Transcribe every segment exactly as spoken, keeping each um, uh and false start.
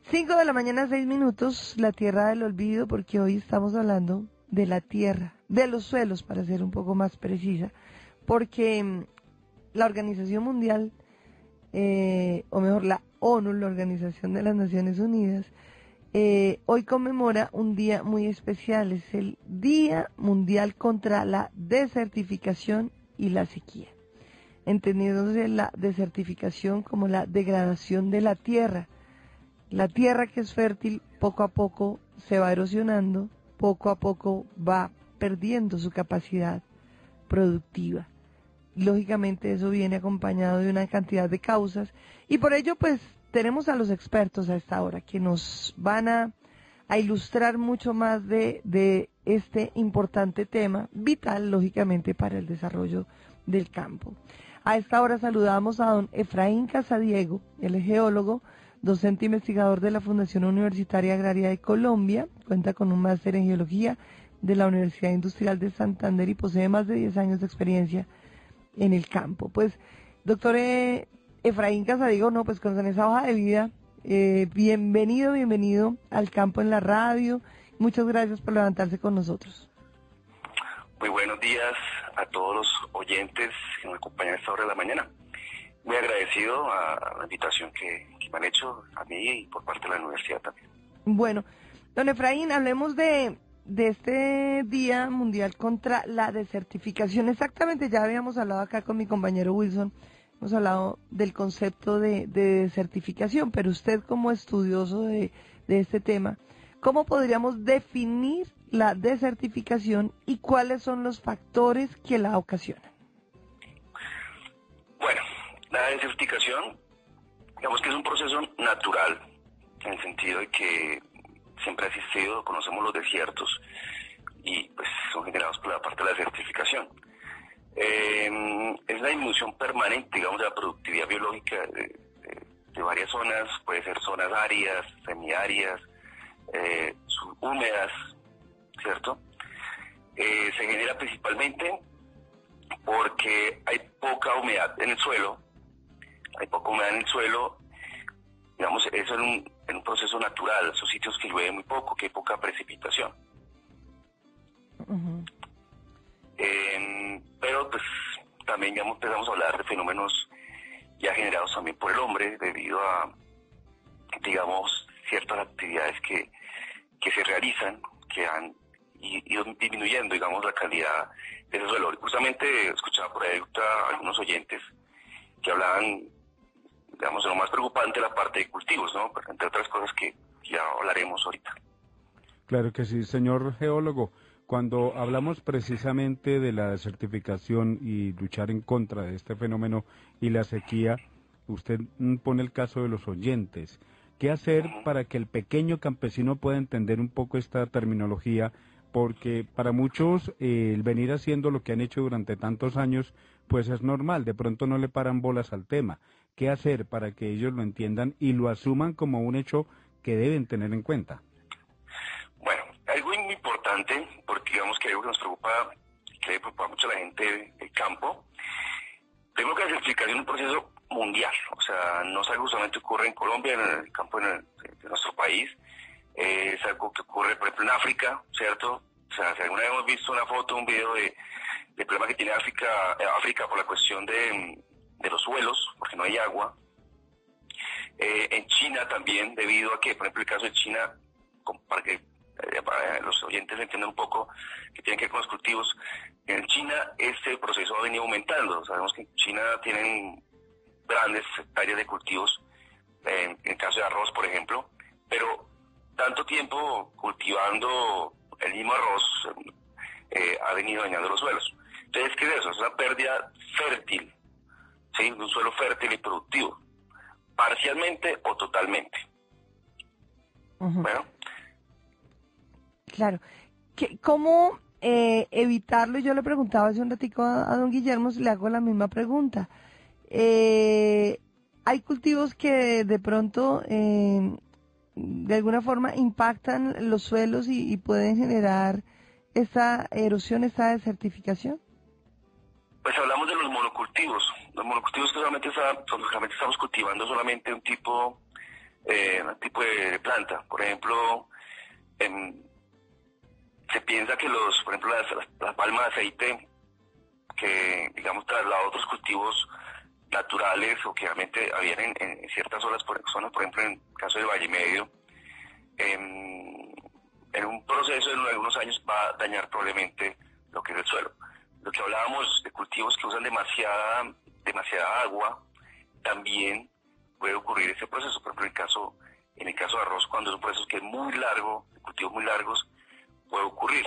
Cinco de la mañana, seis minutos, la tierra del olvido, porque hoy estamos hablando de la tierra, de los suelos, para ser un poco más precisa, porque mm, la Organización Mundial, eh, o mejor la ONU, la Organización de las Naciones Unidas, eh, hoy conmemora un día muy especial, es el Día Mundial contra la Desertificación y la Sequía, entendiéndose la desertificación como la degradación de la tierra. La tierra que es fértil poco a poco se va erosionando, poco a poco va perdiendo su capacidad productiva. Lógicamente eso viene acompañado de una cantidad de causas y por ello pues tenemos a los expertos a esta hora que nos van a, a ilustrar mucho más de, de este importante tema, vital lógicamente para el desarrollo del campo. A esta hora saludamos a don Efraín Casadiego, él es geólogo, docente investigador de la Fundación Universitaria Agraria de Colombia, cuenta con un máster en geología de la Universidad Industrial de Santander y posee más de diez años de experiencia en el campo. Pues, doctor eh, Efraín Casadiego, no, pues con esa hoja de vida, eh, bienvenido, bienvenido al campo en la radio. Muchas gracias por levantarse con nosotros. Muy buenos días a todos los oyentes que me acompañan a esta hora de la mañana. Muy agradecido a la invitación que, que me han hecho a mí y por parte de la universidad también. Bueno, don Efraín, hablemos de, de este Día Mundial contra la Desertificación. Exactamente, ya habíamos hablado acá con mi compañero Wilson, hemos hablado del concepto de, de desertificación, pero usted como estudioso de, de este tema, ¿cómo podríamos definir la desertificación y cuáles son los factores que la ocasionan? Bueno, la desertificación, digamos que es un proceso natural, en el sentido de que siempre ha existido, conocemos los desiertos, y pues son generados por la parte de la desertificación. Eh, es la disminución permanente, digamos, de la productividad biológica de, de, de varias zonas, puede ser zonas áridas, semiáridas, eh, subhúmedas, ¿cierto? Eh, se genera principalmente porque hay poca humedad en el suelo, hay poca humedad en el suelo, digamos, eso en un, en un proceso natural, esos sitios que llueve muy poco, que hay poca precipitación. Uh-huh. Eh, pero pues también ya empezamos a hablar de fenómenos ya generados también por el hombre debido a, digamos, ciertas actividades que, que se realizan, que han ido disminuyendo, digamos, la calidad de ese suelo. Justamente escuchaba por ahí a algunos oyentes que hablaban, digamos, de lo más preocupante, la parte de cultivos, ¿no? Entre otras cosas que ya hablaremos ahorita. Claro que sí, señor geólogo. Cuando hablamos precisamente de la desertificación y luchar en contra de este fenómeno y la sequía, usted pone el caso de los oyentes. ¿Qué hacer para que el pequeño campesino pueda entender un poco esta terminología? Porque para muchos eh, el venir haciendo lo que han hecho durante tantos años, pues es normal, de pronto no le paran bolas al tema. ¿Qué hacer para que ellos lo entiendan y lo asuman como un hecho que deben tener en cuenta? Bueno, algo muy importante, porque digamos que algo que nos preocupa, que le preocupa mucho a la gente del campo, tengo que desertificación es un proceso mundial, o sea, no es algo que solamente ocurre en Colombia, en el campo de, de nuestro país, eh, es algo que ocurre, por ejemplo, en África, ¿cierto? O sea, si alguna vez hemos visto una foto, un video de, del problema que tiene África, eh, África por la cuestión de, de los suelos, porque no hay agua. Eh, en China también, debido a que, por ejemplo, el caso de China, para que eh, para los oyentes entiendan un poco que tienen que ver con los cultivos, en China este proceso ha venido aumentando. Sabemos que en China tienen grandes hectáreas de cultivos, eh, en el caso de arroz, por ejemplo, pero tanto tiempo cultivando el mismo arroz eh, ha venido dañando los suelos. Entonces, ¿qué es eso? Es una pérdida fértil, ¿sí? De un suelo fértil y productivo, parcialmente o totalmente. Uh-huh. Bueno. Claro. ¿Qué, ¿Cómo eh, evitarlo? Yo le preguntaba hace un ratico a, a don Guillermo, si le hago la misma pregunta. Eh, hay cultivos que de pronto... Eh, de alguna forma impactan los suelos y, y pueden generar esa erosión, esa desertificación? Pues hablamos de los monocultivos. Los monocultivos que solamente, está, solamente estamos cultivando solamente un tipo eh, tipo de, de planta. Por ejemplo, en, se piensa que los, por ejemplo, las, las, la palma de aceite, que digamos trasladó a otros cultivos naturales o que realmente habían en, en ciertas zonas, por, zonas, por ejemplo, en el caso del Valle Medio, en, en un proceso de algunos años va a dañar probablemente lo que es el suelo. Lo que hablábamos de cultivos que usan demasiada, demasiada agua, también puede ocurrir ese proceso. Por ejemplo, en el caso, en el caso de arroz, cuando es un proceso que es muy largo, de cultivos muy largos, puede ocurrir.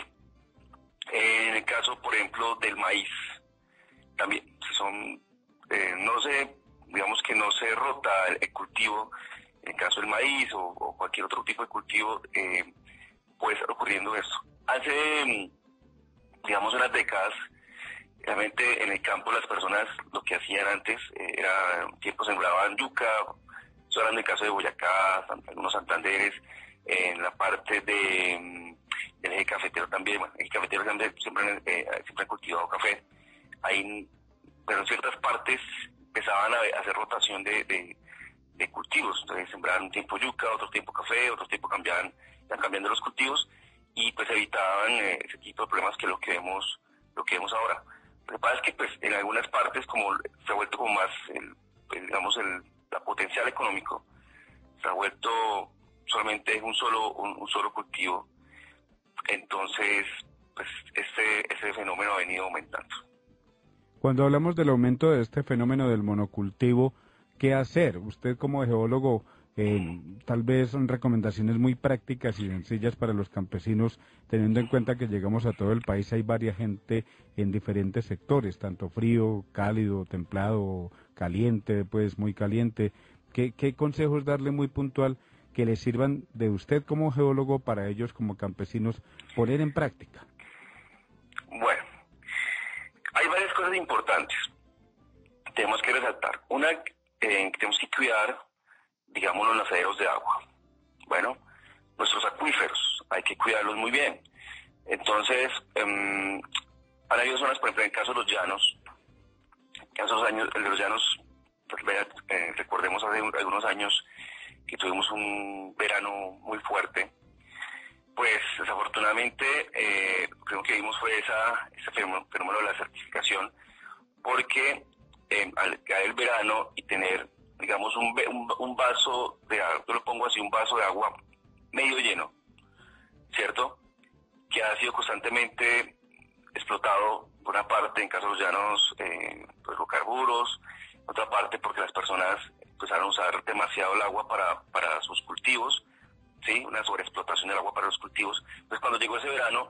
Eh, en el caso, por ejemplo, del maíz, también, si son, eh, no se, digamos que no se rota el, el cultivo, en el caso del maíz o, o cualquier otro tipo de cultivo, eh, puede estar ocurriendo esto. Hace, digamos, unas décadas, realmente en el campo las personas lo que hacían antes eh, era, un tiempo sembraban yuca, eso era en el caso de Boyacá, algunos Santanderes, en la parte de del eje cafetero también, bueno, el cafetero siempre, siempre, eh, siempre han cultivado café, ahí, pero en ciertas partes empezaban a, a hacer rotación de, de, de cultivos, entonces sembraban un tiempo yuca, otro tiempo café, otro tiempo cambiaban, iban cambiando los cultivos y pues evitaban eh, ese tipo de problemas que es lo que vemos, lo que vemos ahora. Lo que pasa es que pues en algunas partes como se ha vuelto como más, el, pues, digamos, el la potencial económico, se ha vuelto solamente un solo, un, un solo cultivo. Entonces, pues este, ese fenómeno ha venido aumentando. Cuando hablamos del aumento de este fenómeno del monocultivo, ¿qué hacer? Usted como geólogo, eh, tal vez son recomendaciones muy prácticas y sencillas para los campesinos, teniendo en cuenta que llegamos a todo el país, hay varias gente en diferentes sectores, tanto frío, cálido, templado, caliente, pues muy caliente. ¿Qué, qué consejos darle muy puntual que les sirvan de usted como geólogo para ellos como campesinos poner en práctica? Bueno, hay varias cosas importantes. Tenemos que resaltar. Una, eh, tenemos que cuidar, digamos, los nacederos de agua. Bueno, nuestros acuíferos, hay que cuidarlos muy bien. Entonces, eh, han habido zonas, por ejemplo, en el caso de los llanos, en esos años, de los llanos, pues, eh, recordemos hace un, algunos años que tuvimos un verano muy fuerte, pues desafortunadamente eh, creo que vimos fue esa, ese fenómeno, fenómeno de la certificación, porque eh, al caer el verano y tener, digamos, un, un, un vaso de agua, yo lo pongo así, un vaso de agua medio lleno, ¿cierto? Que ha sido constantemente explotado por una parte, en caso de los llanos, eh, pues, hidrocarburos, otra parte porque las personas empezaron a usar demasiado el agua para, para sus cultivos, ¿sí? Una sobreexplotación del agua para los cultivos. Pues cuando llegó ese verano,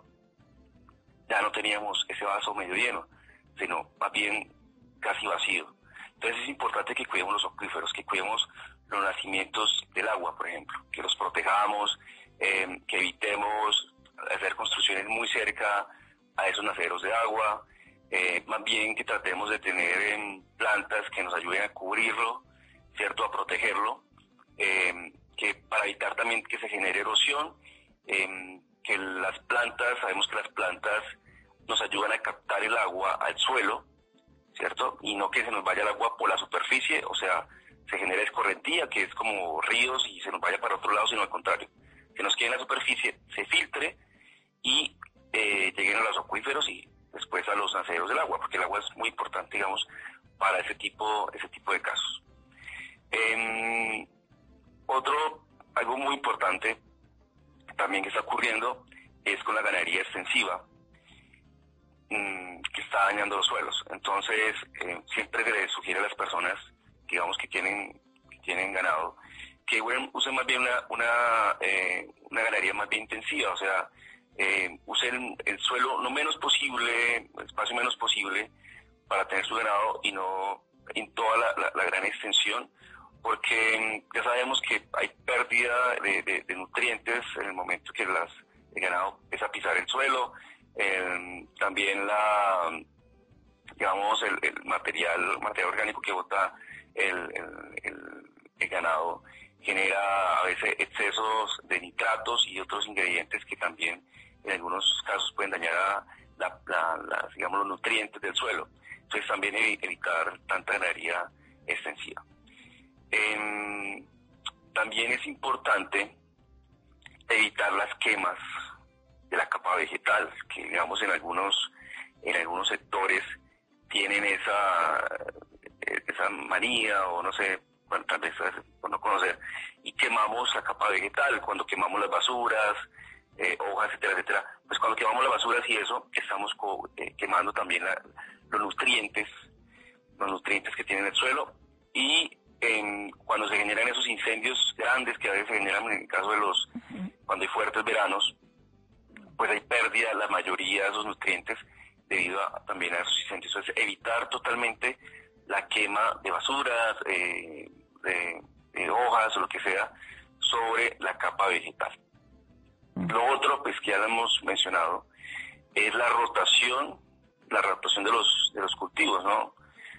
ya no teníamos ese vaso medio lleno, sino más bien casi vacío. Entonces es importante que cuidemos los acuíferos, que cuidemos los nacimientos del agua, por ejemplo, que los protejamos, eh, que evitemos hacer construcciones muy cerca a esos nacederos de agua, eh, más bien que tratemos de tener eh, plantas que nos ayuden a cubrirlo, ¿cierto?, a protegerlo, eh, que para evitar también que se genere erosión, eh, que las plantas, sabemos que las plantas nos ayudan a captar el agua al suelo, ¿cierto?, y no que se nos vaya el agua por la superficie, o sea, se genera escorrentía, que es como ríos y se nos vaya para otro lado, sino al contrario, que nos quede en la superficie, se filtre y eh, lleguen a los acuíferos y después a los nacederos del agua, porque el agua es muy importante, digamos, para ese tipo, ese tipo de casos. Eh, otro, algo muy importante también que está ocurriendo es con la ganadería extensiva, mmm, que está dañando los suelos. Entonces, eh, siempre se les sugiere a las personas, digamos, que tienen, que tienen ganado, que usen más bien una, una, eh, una ganadería más bien intensiva, o sea, eh, usen el suelo lo menos posible, el espacio menos posible para tener su ganado y no en toda la, la, la gran extensión, porque ya sabemos que hay pérdida de, de, de nutrientes en el momento que las, el ganado empieza a pisar el suelo, eh, también la, digamos, el, el material, material orgánico que bota el, el, el, el ganado genera a veces excesos de nitratos y otros ingredientes que también en algunos casos pueden dañar a la, la, la, digamos, los nutrientes del suelo. Entonces también evitar tanta ganadería extensiva. Eh, también es importante evitar las quemas de la capa vegetal, que digamos en algunos en algunos sectores tienen esa esa manía o no sé, bueno, tal vez por no conocer, y quemamos la capa vegetal cuando quemamos las basuras, eh, hojas, etcétera, etcétera. Pues cuando quemamos las basuras y eso, estamos co eh, quemando también la, los nutrientes, los nutrientes que tiene el suelo, y en, cuando se generan esos incendios grandes que a veces se generan en el caso de los, cuando hay fuertes veranos, pues hay pérdida de la mayoría de esos nutrientes debido a, también a esos incendios. Entonces, evitar totalmente la quema de basuras, eh, de, de hojas o lo que sea sobre la capa vegetal. Lo otro, pues que ya lo hemos mencionado, es la rotación, la rotación de los de los cultivos, ¿no?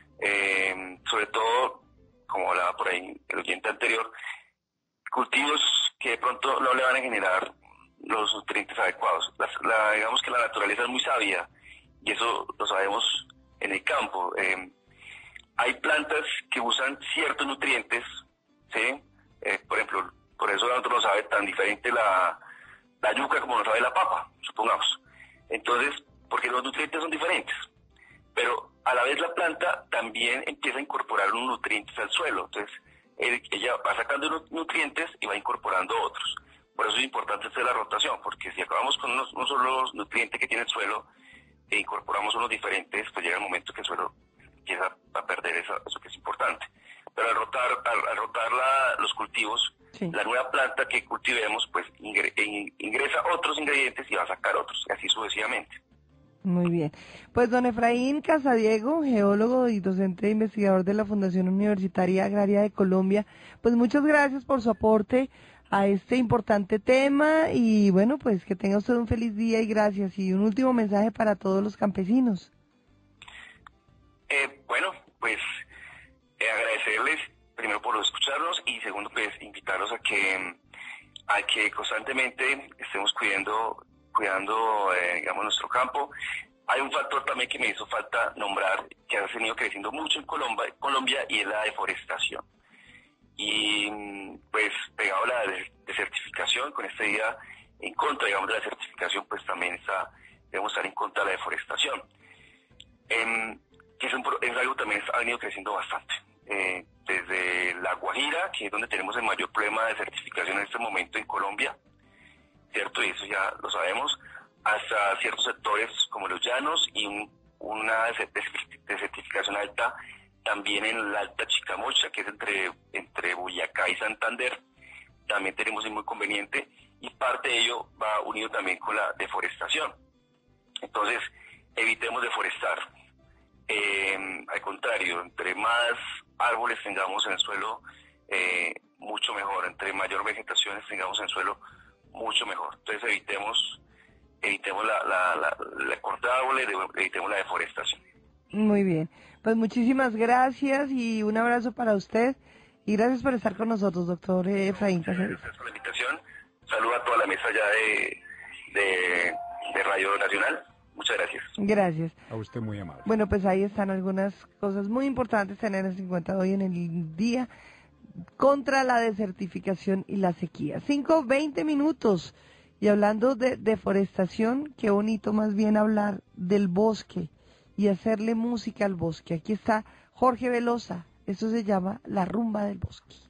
Eh, sobre todo, como hablaba por ahí el oyente anterior, cultivos que de pronto no le van a generar los nutrientes adecuados. La, la, digamos que la naturaleza es muy sabia y eso lo sabemos en el campo. Eh, hay plantas que usan ciertos nutrientes, ¿sí? Eh, por ejemplo, por eso nosotros no sabe tan diferente la, la yuca como no sabe la papa, supongamos. Entonces, porque los nutrientes son diferentes, pero a la vez la planta también empieza a incorporar unos nutrientes al suelo. Entonces, él, ella va sacando unos nutrientes y va incorporando otros. Por eso es importante hacer la rotación, porque si acabamos con unos, unos solo nutrientes que tiene el suelo e incorporamos unos diferentes, pues llega el momento que el suelo empieza a perder eso, eso que es importante. Pero al rotar, al, al rotar la, los cultivos, sí, la nueva planta que cultivemos, pues ingre, ingresa otros ingredientes y va a sacar otros, y así sucesivamente. Muy bien. Pues don Efraín Casadiego, geólogo y docente e investigador de la Fundación Universitaria Agraria de Colombia, pues muchas gracias por su aporte a este importante tema y bueno, pues que tenga usted un feliz día y gracias. Y un último mensaje para todos los campesinos. Eh, bueno, pues eh, agradecerles primero por escucharnos y segundo pues invitarlos a que a que constantemente estemos cuidando cuidando eh, digamos nuestro campo. Hay un factor también que me hizo falta nombrar que ha venido creciendo mucho en Colombia, Colombia y es la deforestación. Y pues pegado a la desertificación, con este día en contra, digamos, de la desertificación, pues también está, debemos estar en contra de la deforestación. Eh, que es, un, es algo que también ha venido creciendo bastante. Eh, desde La Guajira, que es donde tenemos el mayor problema de desertificación en este momento en Colombia, ¿cierto? Y eso ya lo sabemos, hasta ciertos sectores como los llanos y un, una desertificación alta también en la Alta Chicamocha, que es entre, entre Boyacá y Santander, también tenemos un muy conveniente y parte de ello va unido también con la deforestación. Entonces, evitemos deforestar. Eh, al contrario, entre más árboles tengamos en el suelo, eh, mucho mejor. Entre mayor vegetación tengamos en el suelo, mucho mejor. Entonces, evitemos evitemos la, la, la, la corta de árboles, evitemos la deforestación. Muy bien. Pues muchísimas gracias y un abrazo para usted y gracias por estar con nosotros, doctor Efraín Casadiego. Gracias por la invitación. Saludo a toda la mesa ya de, de, de Radio Nacional. Muchas gracias. Gracias. A usted muy amable. Bueno, pues ahí están algunas cosas muy importantes tener en cuenta hoy en el día contra la desertificación y la sequía. Cinco, veinte minutos. Y hablando de deforestación, qué bonito más bien hablar del bosque y hacerle música al bosque. Aquí está Jorge Velosa. Esto se llama La Rumba del Bosque.